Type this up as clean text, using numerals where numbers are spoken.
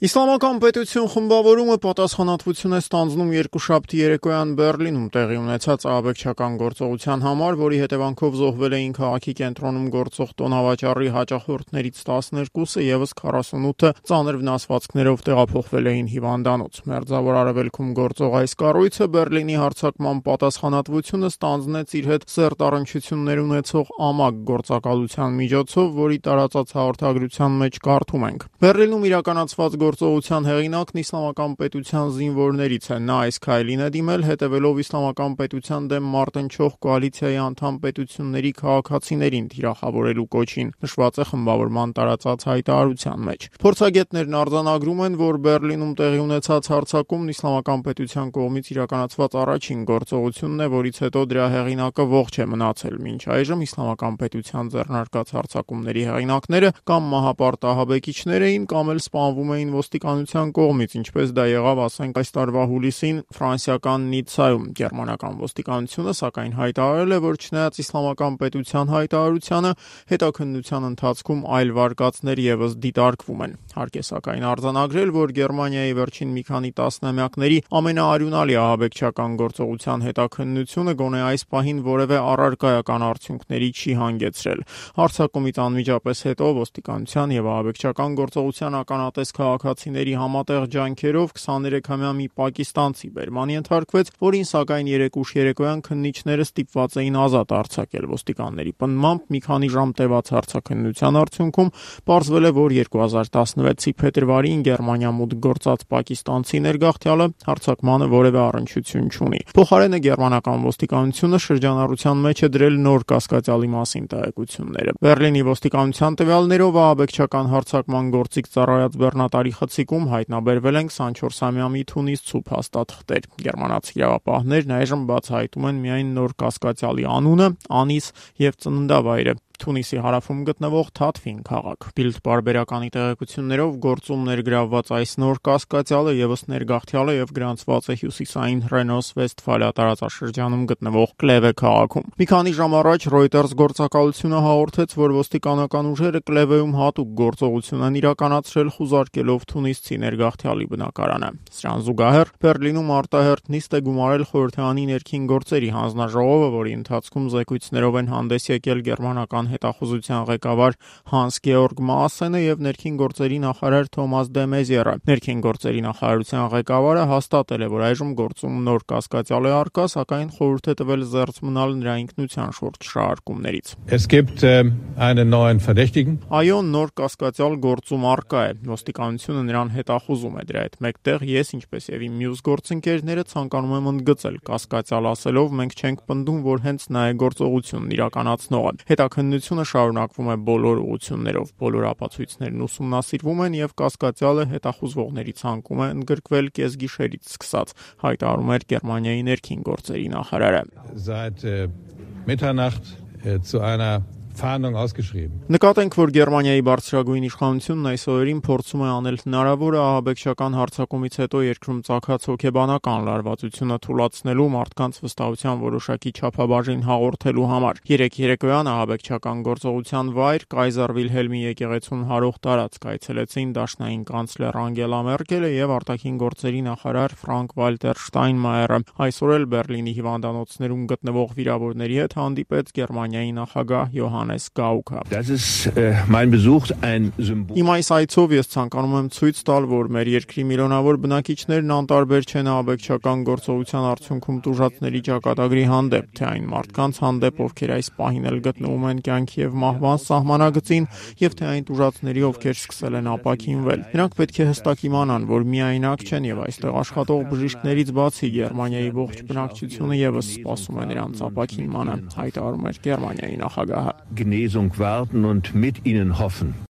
Իսլամական պետություն խմբավորումը պատասխանատվություն է ստանձնում երկուշաբթի երեկոյան Բեռլինում տեղի ունեցած ահաբեկչական գործողության համար, որի հետևանքով զոհվել էին քաղաքի կենտրոնում գործող տոնավաճառի հաճախորդներից 12-ը, եւս 48-ը ծանր վնասվածքներով տեղափոխվել էին հիվանդանոց։ Մերձավոր Արևելքում գործող այս կառույցը Բեռլինի հարձակման պատասխանատվությունը ստանձնեց իր հետ սերտառնչություններ ունեցող ԱՄԱԿ գործակալության միջոցով, որի տարածած հաղորդագրության մեջ կարդում ենք. Բեռլինում իրականացված գործողության հեղինակն իսլամական պետության զինվորներից է։ Նա այս քայլին է դիմել հետևելով իսլամական պետության դեմ մարտնչող կոալիցիայի անդամ պետությունների քաղաքացիներին թիրախավորելու կոչին, նշված է խմբավորման տարածած հայտարարության մեջ։ Փորձագետներն արձանագրում են, որ Բեռլինում տեղի ունեցած հարձակումն իսլամական պետության կողմից իրականացված առաջին գործողությունն է, որից հետո դրա հեղինակը ողջ է մնացել։ Մինչ այժմ իսլամական պետության ձեռնարկած հարձակումների հեղինակները կամ մահապարտ ահաբեկիչներ էին, կամ էլ սպանվում էին ոստիկանության կողմից, ինչպես դա եղավ, ասենք, այս տարվա հուլիսին ֆրանսիական Նիցայում։ Գերմանական ոստիկանությունը սակայն հայտարարել է, որ չնայած իսլամական պետության հայտարարությանը, հետաքննության ընթացքում այլ վարկածներ եւս դիտարկվում են։ Հարկ է սակայն արձանագրել, որ Գերմանիայի վերջին մի քանի տասնամյակների ամենաարյունալի ահաբեկչական գործողության հետաքննությունը գոնե այս պահին որևէ առարկայական արդյունքների չի հանգեցրել։ Հարձակումից անմիջապես հետո ոստիկանության եւ ահաբեկչական գործողության ականատես քաղաքացիների համատեղ ջանքերով 23-ամյա մի պակիստանցի բերման ենթարկվեց, որին սակայն երեկուշ երեկոյան քննիչները ստիպված էին ազատ արձակել։ Ոստիկանների պնդմամբ մի քանի ժամ տևած հարձակնության արդյունքում պարզվել է, որ 2016-ի փետրվարին Գերմանիա մուտք գործած պակիստանցի ներգաղթյալը հարձակմանը որևէ առնչություն չունի։ Փոխարենը գերմանական ոստիկանությունը շրջանառության մեջ է դրել նոր կասկածյալի մասին տեղեկությունները։ Բեռլինի ոստիկանության տվյալներով ահաբեկչական հարձակման գործիք ծառայած բեռնատարի խցիկում հայտնաբերվել են 24-ամյա մի թունիս-ցու փաստաթղթեր։ Գերմանացի իրավապահներն այժմ բացահայտում են միայն նոր կասկածյալի անունը, անիծ եւ ծննդավայրը՝ Թունիսի հարավում գտնվող Թաթվին քաղաք։ Բիլդ պարբերականի տեղեկություններով գործում ներգրավված այս նոր կասկածյալը եւս ներգաղթյալ է եւ գրանցված է հյուսիսային Ռենոս-Վեստֆալիա տարածաշրջանում գտնվող Կլևե քաղաքում։ Մի քանի ժամ առաջ Reuters գործակալությունը հաղորդեց, որ ոստիկանական ուժերը Կլևեում հատուկ գործողություն են իրականացրել, խուզարկելով թունիսցի ներգաղթյալի բնակարանը։ Սրան զուգահեռ Բեռլինում արտահերթ նիստ է գումարել Խորհրդարանի ներքին գործերի հանձնաժողովը, որի ընթացքում զեկույցներով են հանդես եկել գերմանական հետախուզության ղեկավար Հանս Գեորգ Մասենը եւ ներքին գործերի նախարար Թոմաս դե Մեզիերը։ Ներքին գործերի նախարարության ղեկավարը հաստատել է, որ այժմ գործում նոր կասկածյալ է առկա, սակայն խորհուրդ է տվել զերծ մնալ նրա ինքնության շուրջ շարարկումներից։ Es gibt einen neuen Verdächtigen. Այո, նոր կասկածյալ գործում առկա է։ Ոստիկանությունը նրան հետախուզում է։ Դրա հետ մեկտեղ ես, ինչպես եւ իմ մյուս գործընկերները, ցանկանում եմ ընդգծել կասկածյալ ասելով, մենք չենք պնդում, որ հենց նա է գործողությունն իրականացնողը։ Հետաքննությունը շարունակվում է բոլոր ուղղություններով, բոլոր ապացույցներն ուսումնասիրվում են եւ կասկածյալը հետախուզվողների ցանկում է ընդգրկվել կեսգիշերից սկսած, հայտարարում էր Գերմանիայի ներքին գործերի նախարարը։ Seit Mitternacht zu einer Fahndung ausgeschrieben. Նկատենք, որ Գերմանիայի բարձրագույն իշխանությունն այս օրերին փորձում է անել հնարավորը ահաբեկչական հարձակումից հետո երկրում ծագած հոգեբանական լարվածությունը թույլատնելու մարդկանց վստահության որոշակի չափաբաժին հաղորդելու համար։ Երեկ երեկոյան ահաբեկչական գործողության վայր Կայզար Վիլհելմի եկեղեցուն հարող տարածք այցելեցին դաշնային կանցլեր Անգելա Մերկելը եւ արտաքին գործերի նախարար Ֆրանկ Վալտեր Շտայնմայերը։ Այսօր էլ Բեռլինի հիվանդանոցներում գտնվող վիրավորների հետ հանդիպեց Գերմանիայի նախագահ Johannes Gauck. Das ist mein Besuch ein Symbol. Իմ այս այցով ես ցանկանում եմ ցույց տալ, որ մեր երկրի միլիոնավոր բնակիչներն անտարբեր չեն ահաբեկչական գործողության արդյունքում տուժածների ճակատագրի հանդեպ, թե այն մարդկանց հանդեպ, ովքեր այս պահին էլ գտնվում են կյանքի եւ մահվան սահմանագծին, եւ թե այն տուժածների, ովքեր սկսել են ապաքինվել։ Նրանք պետք է հստակ իմանան, որ միայնակ չեն եւ այստեղ աշխատող բժիշկներից բացի Գերմանիայի ողջ բնակչությունը եւս սպասում է նրանց ապաքինմանը, հայտարարում էր Գերմանիայի նախագահը։ Genesung warten und mit ihnen hoffen.